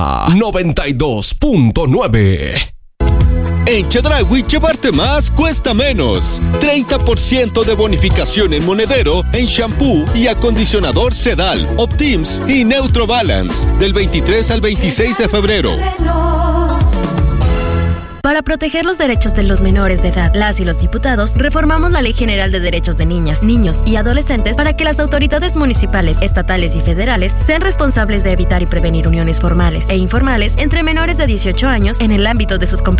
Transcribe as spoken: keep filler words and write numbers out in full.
noventa y dos punto nueve. En Chedraui, llevarte más cuesta menos. treinta por ciento de bonificación en monedero, en shampoo y acondicionador Sedal, Optims y Neutro Balance. Del veintitrés al veintiséis de febrero. Para proteger los derechos de los menores de edad, las y los diputados reformamos la Ley General de Derechos de Niñas, Niños y Adolescentes para que las autoridades municipales, estatales y federales sean responsables de evitar y prevenir uniones formales e informales entre menores de dieciocho años en el ámbito de sus competencias.